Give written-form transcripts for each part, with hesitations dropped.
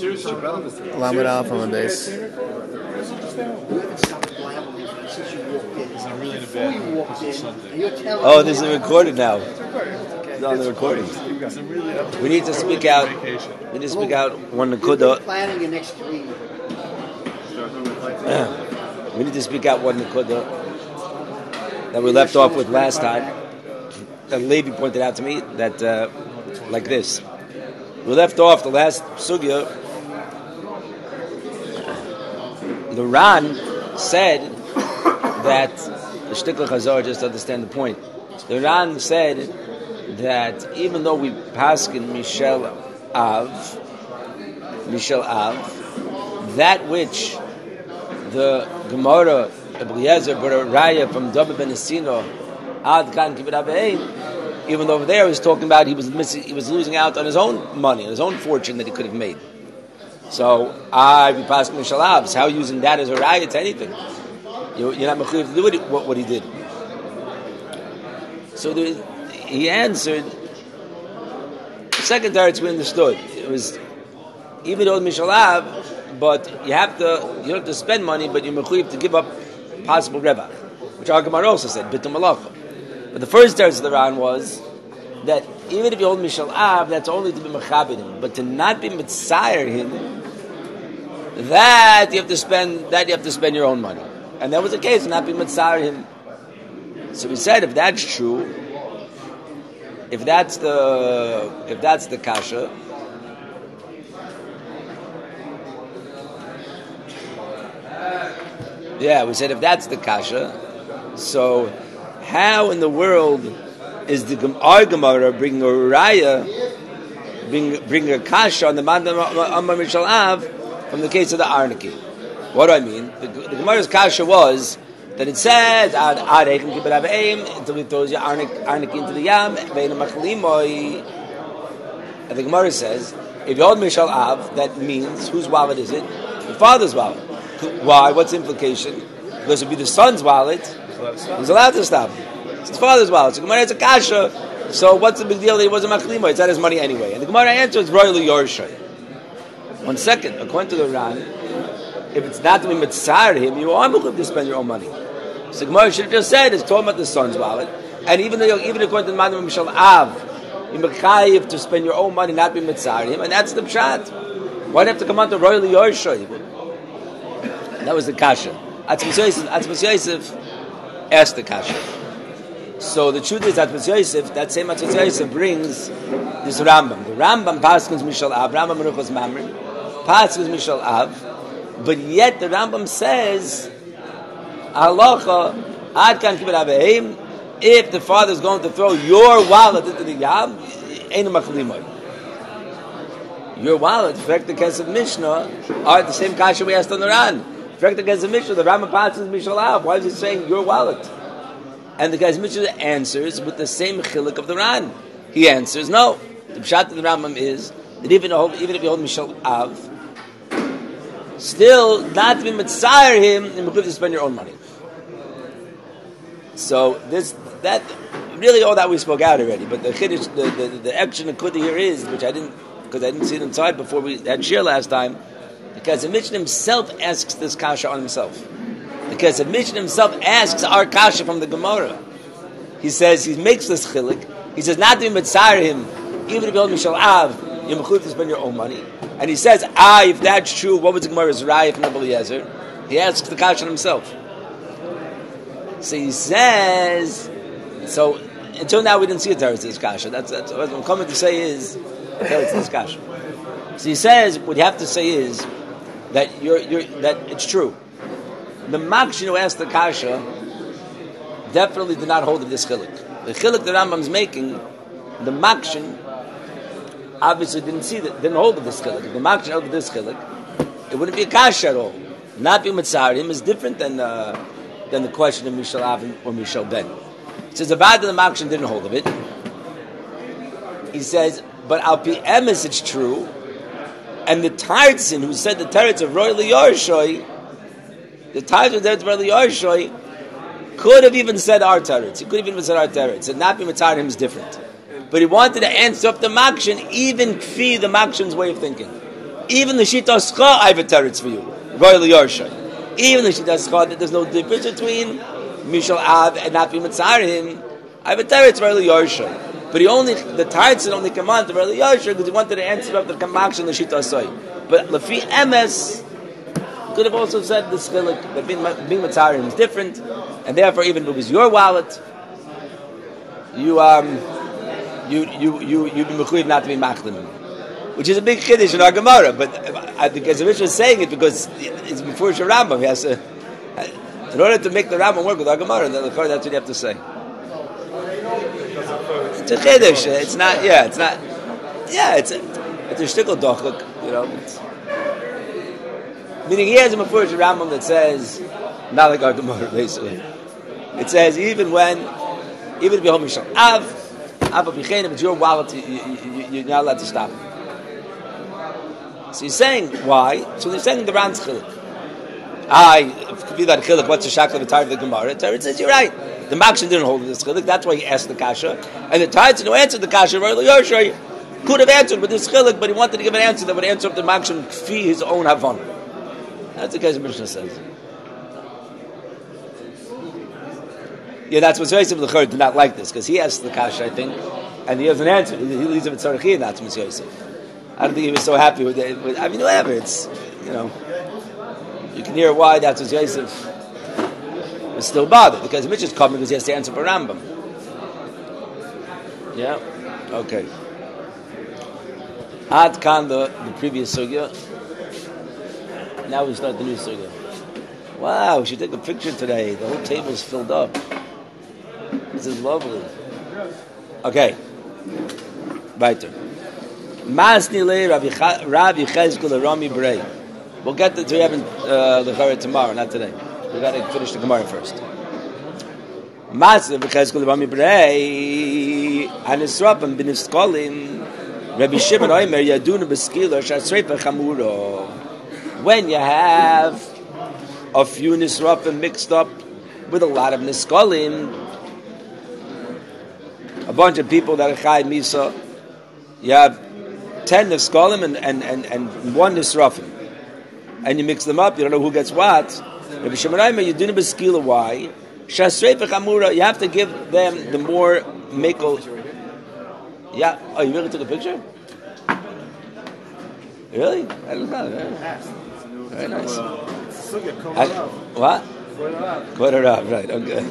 Seriously, Lamed Alpha on base. I'm really in a bad mood because it's Sunday. Oh, this is recorded now. It's on the recording. We need to speak out. We need to speak out one Nakuda. Planning your next week. We need to speak out one Nakuda that we left off with last time. That Levi pointed out to me that like this. We left off the last sugya. The Ran said that the Shtikla Chazor, just to understand the point. The Ran said that even though we paskin Mishel Av, that which the Gemara Eliezer brought a raya from David ben Esino, Ad Kan Kibbut Avein, even though over there he was talking about he was losing out on his own money, on his own fortune that he could have made. So I be paskin Mishel Av. How using that as a raya to anything? You're not mechuyev to do what he did. So he answered. The second teretz we understood. It was even though Mishel Av, but you don't have to spend money, but you're mechuyev to give up possible revach, which our Gemara also said bitul malacha. But the first teretz of the Ran was that even if you hold Mishel Av, that's only to be mechabed him, but to not be mitzayer him, that you have to spend your own money. And that was the case, not be mitzayer him. So we said, if that's true, if that's the kasha, we said if that's the kasha, so how in the world is our Gemara bringing a raya, bringing a kasha on the Mandam Amar Mishal Av from the case of the Arniki? What do I mean? The Gemara's kasha was that it says until he throws your Arniki into the Yam, and the Gemara says if you hold Mishal Av, that means whose wallet is it? The father's wallet. Why? What's the implication? Because it would be the son's wallet. He's allowed to stop. It's his father's wallet. So Gemara has a kasha. So what's the big deal that he wasn't machlimo? It's not his money anyway. And the Gemara answers royally yorshay. 1 second. According to the Ran, if it's not to be mitzar him, you are mechuyev to spend your own money. So Gemara should have just said it's talking about the son's wallet. And even according to the Mandam Mishal Av, you're mechayev to spend your own money, not be mitzar him, and that's the pshat. Why do you have to come out to royally yorshay? That was the kasha. Atzmos Yosef asked the kasha. So the truth is, Atzmos Yosef, that same Atzmos Yosef brings this Rambam. The Rambam paskins Mishal Av, Rambam Menuchos Mamre, paskins Mishal Av, but yet the Rambam says, Halacha, Ad Kan Kibbut Aveim, if the father is going to throw your wallet into the Yam, Ein Machlimoy. Your wallet, fact the case of Mishnah, are the same kasha we asked on the Ran. Fact the case of Mishnah, the Rambam paskins Mishal Av. Why is he saying your wallet? And the guy's Mishnah answers with the same chiluk of the Ran. He answers, no. The pshat of the Rambam is that even if you hold Mishal Av, still not to be mitzayir him and mechuyev to spend your own money. So that really all that we spoke out already. But the chiddush, the action of Kuda here is, which I didn't see it inside before we had shir last time, because the Mishnah himself asks this kasha on himself. Because the Mishnah himself asks our kasha from the Gemara. He says, he makes this chilik. He says, not to be mitzayir him, even if you hold Mishal Av, you're mechuyev to spend your own money. And he says, if that's true, what was the Gemara's raya from Eliezer? He asks the kasha on himself. So he says, so until now we didn't see a teretz to this kasha. That's what I'm coming to say is a teretz to this kasha. So he says, what you have to say is that that it's true. The Makshin who asked the kasha definitely did not hold of this chilik. The chilik the Rambam's making, the Makshin obviously didn't hold of this chilik. If the Makshin held of this chilik, it wouldn't be a kasha at all. Not being mitzarim is different than the question of Mishal Av or Mishal Ben. He says the Vada the Makshin didn't hold of it. He says, but al pi emes it's true. And the Tartzin who said the teretz of Roy Liyorshoy, the Tartzin of Roy Liyorshoy could have even said our teretz. He could have even said our teretz. And not be mitzarim is different. But he wanted to answer up the Makshin, even kfi the Makshin's way of thinking. Even the Shita Schcha, I have a teretz for you. Royal Yarsha. Even the Shita Schcha, that there's no difference between Mishal Av and not being Mitzarim. I have a teretz Royal Yarsha. But the teretz only command to Royal Yarsha because he wanted to answer up the Kamaksh and the Shita Asoi. But Lafi MS could have also said the Chilik that being Mitzarim is different, and therefore even if it was your wallet, you'd be mechuyev not to be machlim, which is a big chiddush in our Gemara. But I think as the Mishnah is saying it because it's before the Rambam, he has to, in order to make the Rambam work with our Gemara, that's what you have to say. It's a chiddush. It's not. Yeah, it's not. Yeah, it's a shtickle dochuk. Meaning he has a before the Rambam that says not like our Gemara basically. It says even if you're home, Mishal Av Abichein, it's your wallet, you're not allowed to stop. So he's saying, why? So he's saying the Ran's Chilik. If you got Chilik, what's the Shakla V'tar of the Gemara? It says, you're right. The Makshin didn't hold this Chilik, that's why he asked the Kasha. And the Taitzin who answered the Kasha, Yoshua, could have answered with this Chilik, but he wanted to give an answer that would answer up the Makshin Kfi, his own Havon. That's the case the Mishnah says. Yeah, that's what's very simple. The Chur did not like this because he asked the Kasha, I think, and he has an answer. He leaves him at Tzarachi, and that's Mr. Yosef. I don't think he was so happy with it. I mean, whatever. It's you can hear why that's Mr. Yosef was still bothered because Mitch is coming because he has to answer for Rambam. Yeah. Okay. Ad kan the previous sugya. Now we start the new sugya. Wow, we should take a picture today. The whole table's filled up. This is lovely. Okay. Weiter. Masni le Rabbi Chezkel Rami Brei. We'll get to having the Chara tomorrow, not today. We got to finish the Gemara first. Masni Rabbi Chezkel Rami Brei Anisrapam bin Iskolim Rabbi Shimon Oimer Yaduna Beskila Shasrepa Chamuro. When you have a few Nisrapim mixed up with a lot of Niskolim, a bunch of people that are Chai Misa, you have 10 Niskolim and 1 Nisrafim, and you mix them up, you don't know who gets what. Rabbi Shimon Omer, you do the Beskila, why? Shasrei v'chamura, you have to give them the more Mekel. Yeah, oh, you really took a picture? Really? I don't know. Very nice. What? Quarter up, right, okay.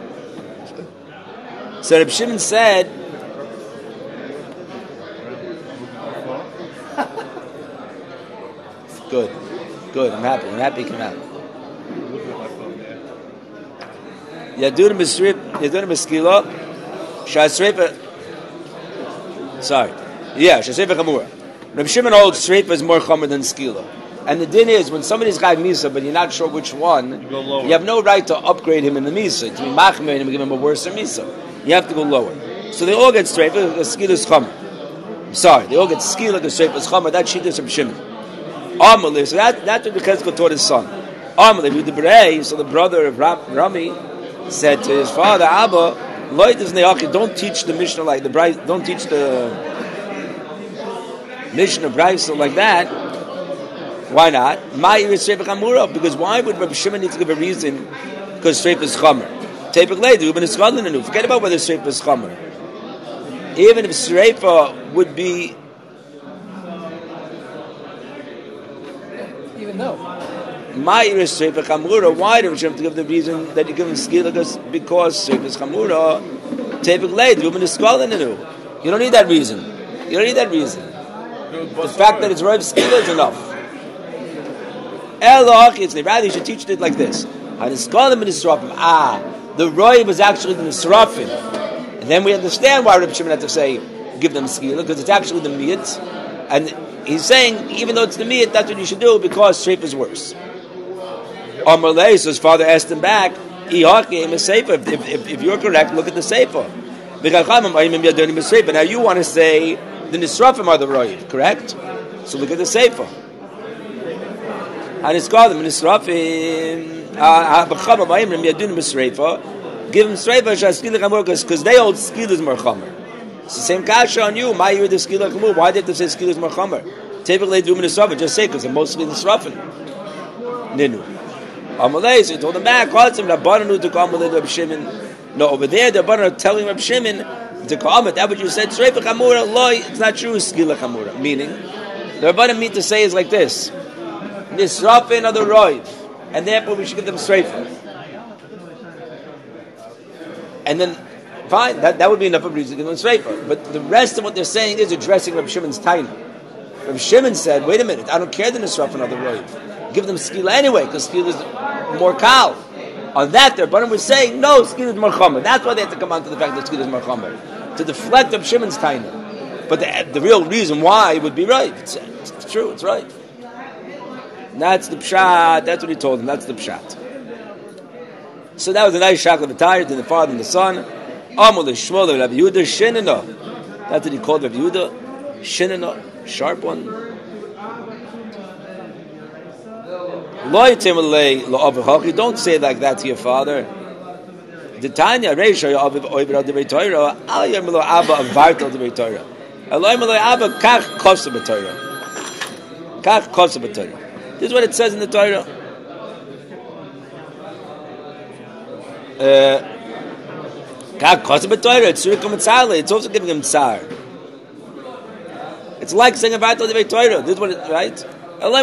So Reb Shimon said, good, I'm happy you came out. Yadun Beskila, Shasrefa, Shasrefa Chamura. Reb Shimon holds Shrefa is more Chomer than Skila. And the din is, when somebody's got Misa, but you're not sure which one, you have no right to upgrade him in the Misa, to be Machmer him and give him a worse Misa. You have to go lower. So they all get straight because Skila is Chomer. Sorry, they all get Skila because straight is Chomer. That's Shittas Reb Shimon. Amalei, so that's what Chezkel taught his son. Amalei, with the Berei, so the brother of Rami said to his father, Abba, don't teach the Mishnah like the Bryce, don't teach the Mishnah Bryce like that. Why not? Because why would Rabbi Shimon need to give a reason? Because Streif is Chomer. Forget about whether Streif is Chomer. Even if Streifa would be, even though why do Rabbi Shimon to give the reason that you give him Skila? Because Streif is Chamura. You don't need that reason. The fact that it's Rav Skila is enough. Rather, you should teach it like this. The Roy was actually the Nisrafim. And then we understand why Rabbi Shimon had to say, give them Skila, because it's actually the Miyat. And he's saying, even though it's the Miyat, that's what you should do, because Streif is worse. Amalei, so his father asked him back, if you're correct, look at the Sefer. Now you want to say, the Nisrafim are the Roy, correct? So look at the Sefer. And it's called the Nisrafim. Give him Sreifa because they hold Skila is more Chomer. It's the same kasha on you. Why did they say Skila is more Chomer? Typically, they do Nisrafin. Just say because they're mostly Nisrafin. Ninu. Amalei, so he told them back. Rabbananu to come with Reb Shimon. No, over there, the Rabbanan are telling Reb Shimon to come. That what you said. Sreifa Chamura, loy. It's not true. Skila Chamura. Meaning, the Rabbanan mean to say is like this: Nisrafin are the roiv, and therefore we should give them Sreifa. And then, fine, that would be enough of reason to give them Sreifa. But the rest of what they're saying is addressing Reb Shimon's taina. Reb Shimon said, "Wait a minute, I don't care the Nisrafin are the roiv. Give them skila anyway, because skila is more kal." On that, their Rabbanan was saying, no, skila is more chomer. That's why they had to come on to the fact that skila is more chomer, to deflect Reb Shimon's taina. But the real reason why would be right. It's true, it's right. And that's the pshat, that's what he told them, that's the pshat. So that was a nice shakla v'tayr to the father and the son. Amol l'shmol Rabbi Yehuda, shinena. That's what he called Rabbi Yehuda, shinena, sharp one. Don't say like that to your father. The Tanya Reisha Aviv Oiber Divrei Torah, Al Yemelo Abba Avartel Divrei Torah. Eloy Melo Abba Kach Kosa B'Torah. Kach Kosa B'Torah. This is what it says in the Torah. Kach Kosa B'Torah. It's Surikum Tzale. It's also giving him tsar. It's like saying Avartel Divrei Torah. This is what it right. Like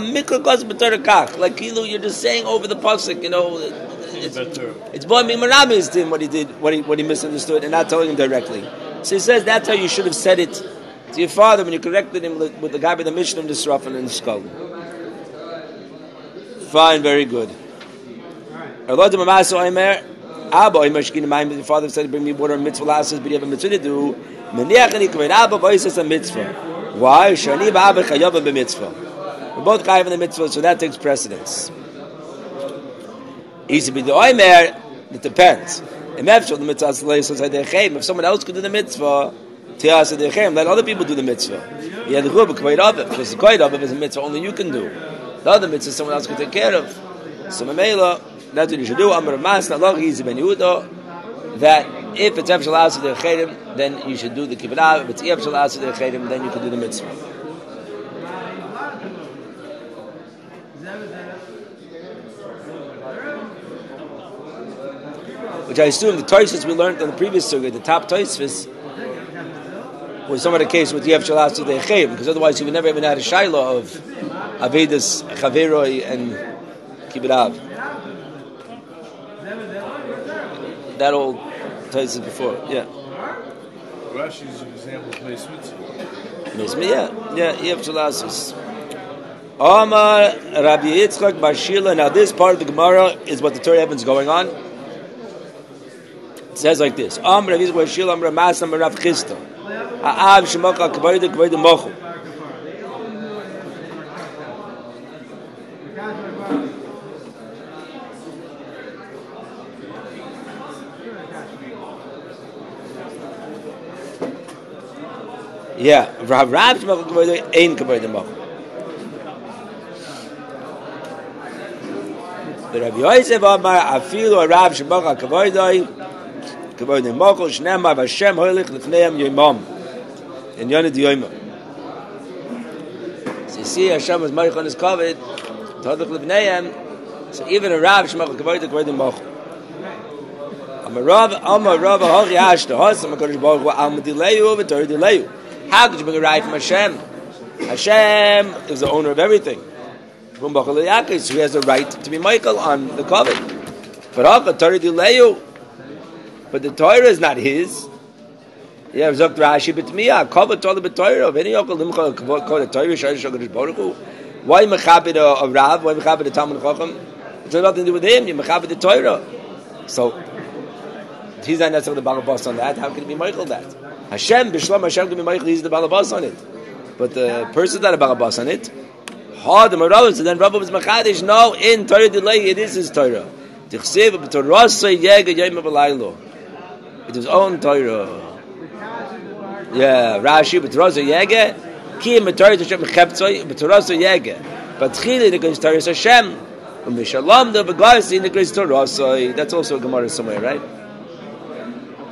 you're just saying over the pasuk, it's boy Mimaramis to him what he did, what he misunderstood, and not telling him directly. So he says that's how you should have said it to your father when you corrected him with the guy by the mission of the Srafin and the skull. Fine, very good. Your father said, "Bring me water and mitzvah lasses, but you have a mitzvah to do." Why? Shani ba'abba chayav b'mitzvah. We're both chayav in the mitzvah, so that takes precedence. Easy be the oimer. It depends. If someone else could do the mitzvah, let other people do the mitzvah. Because the koyed aviv is a mitzvah only you can do. The other mitzvah someone else can take care of. So memela, that's what you should do. Amar Masna Loch Easy ben Yehuda, that if it's Efshal Asad Echedim, then you should do the kibbutz. If it's Efshal Asad Echedim, then you can do the mitzvah. Which I assume the Tosfos we learned on the previous surah, the top Tosfos, was some of the case with Efshal Asad Echedim, because otherwise you would never even had a shaila of Avedis, Chaveroi, and kibbutz. That old Tosfos before, yeah. Rashi's example is Meis Mitzvah. Yeah, Efshal Asad. Omar Rabbi Yitzchak Bar Shila. Now this part of the Gemara is what the Torah Evan's going on. It says like this: Omar Rabbi Yitzchak Bar Shila, Omar Mas, Omar Rav Chisda. Ha'av Shemokal Kavod Kavod Mochu. Yeah, Rav Shemokal Kavod Ein Kavod Mochu. The Rabbi Yosef Amar Afilu Rav Shemokal Kavod Kavod Mochu Shnema Vashem Hoilich Lifneim Yomam. In Yonid Yoimah. So you see Hashem was Marich on his kavod, Tadach Lifneim. So even a Rav Shemokal Kavod Mochu. Amar Rav Hachi Ashta Hasam HaKadosh Baruch Hu Al Medileyu V'Torah Dileyu. How could you bring a right from Hashem? Hashem is the owner of everything. So he has a right to be Michael on the covet. But the Torah is not his. Yeah, Zok Rashi B'Tmiya covet all the Torah of any Yokal Limcha called a Torah Sharish HaKadosh Baruch Hu. Why mechabed a Rav? Why mechabed a Talmud Chacham? It has nothing to do with him. You mechabed the Torah. So he's not necessarily the balabas on that. How can he be Michael that? Hashem B'Shlam Hashem can be Michael. He's the balabas on it, but the person's not a balabas on it. So then Rabbi was Machadish. No, in Torah delay, it is his Torah. It is his own Torah. Yeah, Rashi, but Torah Yege, Kim Torah Hashem Cheptzoi, but Torah Yege. But Chili in the Great Torah Hashem, and Mishalam the Begois in the Great Torah. So that's also a Gemara somewhere, right?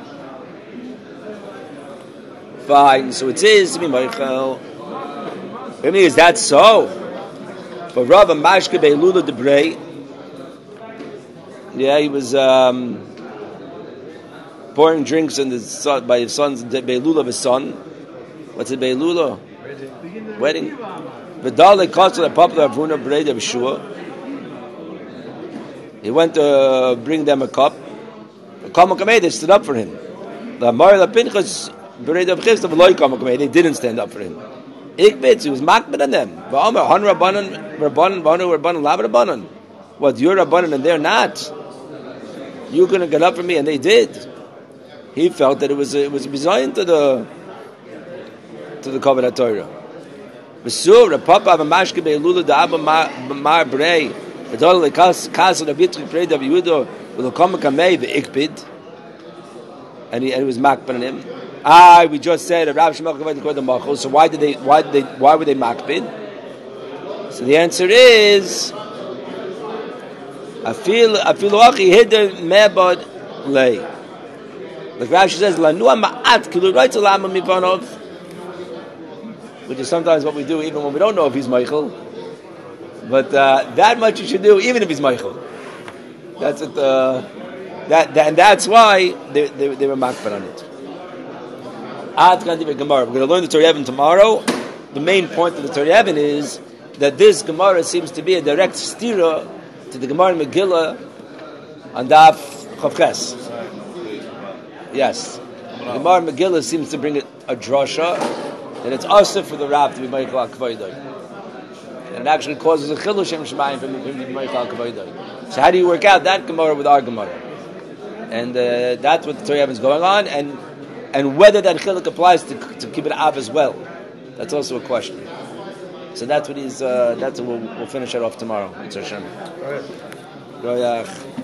Fine. So it is to be Michael. Is that so? For Rav Mashke Beilula Debrei, he was pouring drinks by his son's Beilula of his son. What's it, Beilula? Wedding. V'dal lekasel popular Avuna Brei of Shua. He went to bring them a cup. They stood up for him. The Marla Pinchas Brei of Chisda v'loy Kamakamei. They didn't stand up for him. Ikbitz, he was makbid on them. V'omer Han Rabbanan, Lab Rabbanan. What, you're Rabbanan and they're not? You're going to get up for me, and they did. He felt that it was designed to the Kavod HaTorah. V'sur, Papa V'mashke Be'elula Da'aba Mar Brei V'dol Lekasel Rabbitzchik Brei Dav Yehuda V'lokam Kamei V'ikbid, and he was makbid on him. We just said that Rav Shmuel Kavod called the Machol. So why were they makbid? So the answer is I feel Achi Hidden Mebod Lei. Like Rashi says, Lanua Ma'at Kilu Right Alama Mipanov, which is sometimes what we do even when we don't know if he's Michael. But that much you should do even if he's Michael. That's it. And that's why they were makbid on it. We're going to learn the Torah Yevon tomorrow. The main point of the Torah Yevon is that this Gemara seems to be a direct stira to the Gemara Megillah on Daf Chavches. Yes. The Gemara Megillah seems to bring a drasha that it's asur for the Rav to be Meichel HaKvoidai. And it actually causes a chilul Shem Shemayim for him to be Meichel HaKvoidai. So how do you work out that Gemara with our Gemara? And that's what the Torah Yevon is going on, and whether that chiluk applies to Kibbutz Av as well, that's also a question. So that's what we'll finish it off tomorrow. It's Hashem. All right.